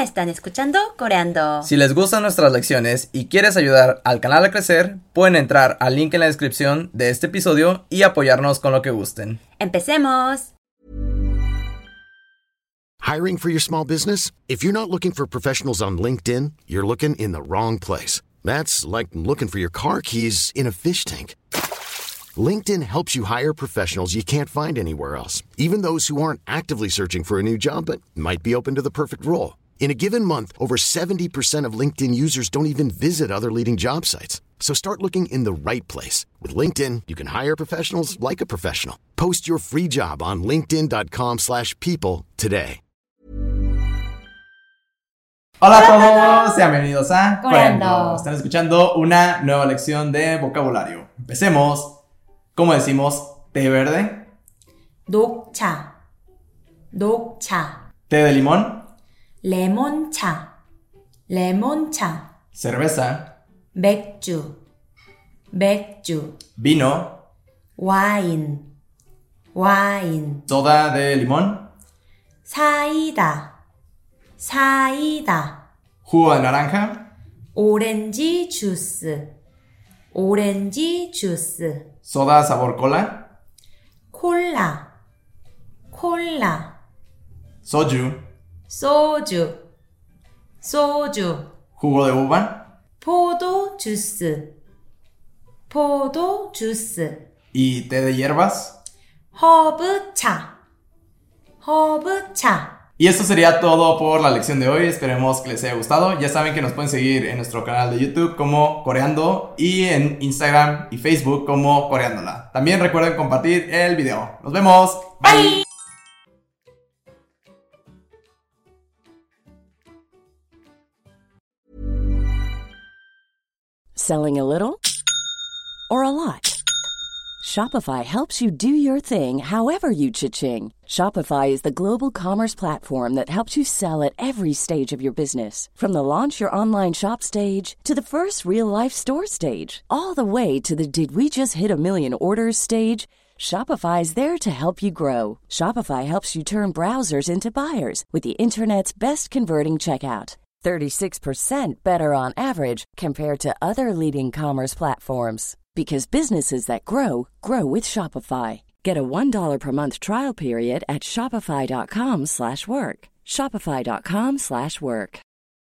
están escuchando Coreando. Si les gustan nuestras lecciones y quieres ayudar al canal a crecer, pueden entrar al link en la descripción de este episodio y apoyarnos con lo que gusten. ¡Empecemos! Hiring for your small business? If you're not looking for professionals on LinkedIn, you're looking in the wrong place. That's like looking for your car keys in a fish tank. LinkedIn helps you hire professionals you can't find anywhere else, even those who aren't actively searching for a new job but might be open to the perfect role. In a given month, over 70% of LinkedIn users don't even visit other leading job sites. So start looking in the right place. With LinkedIn, you can hire professionals like a professional. Post your free job on linkedin.com/people today. Hola a todos, sean bienvenidos a Coreando. Están escuchando una nueva lección de vocabulario. Empecemos. ¿Cómo decimos té verde? 녹차, 녹차. ¿Té de limón? 레몬차, 레몬차. ¿Cerveza? 맥주, 맥주. ¿Vino? 와인, 와인. ¿Soda de limón? 사이다, 사이다. ¿Jugo de naranja? 오렌지 주스, 오렌지 주스. ¿Soda sabor cola? 콜라, 콜라. ¿Soju? 소주, 소주. ¿Jugo de uva? 포도 주스, 포도 주스. ¿Y té de hierbas? 허브차, 허브차. Y esto sería todo por la lección de hoy. Esperemos que les haya gustado. Ya saben que nos pueden seguir en nuestro canal de YouTube como Coreando y en Instagram y Facebook como Coreándola. También recuerden compartir el video. Nos vemos. Bye. Selling a little or a lot? Shopify helps you do your thing however you cha-ching. Shopify is the global commerce platform that helps you sell at every stage of your business. From the launch your online shop stage to the first real-life store stage, all the way to the did we just hit a million orders stage. Shopify is there to help you grow. Shopify helps you turn browsers into buyers with the internet's best converting checkout. 36% better on average compared to other leading commerce platforms. Because businesses that grow, grow with Shopify. Get a $1 per month trial period at shopify.com/work. Shopify.com/work.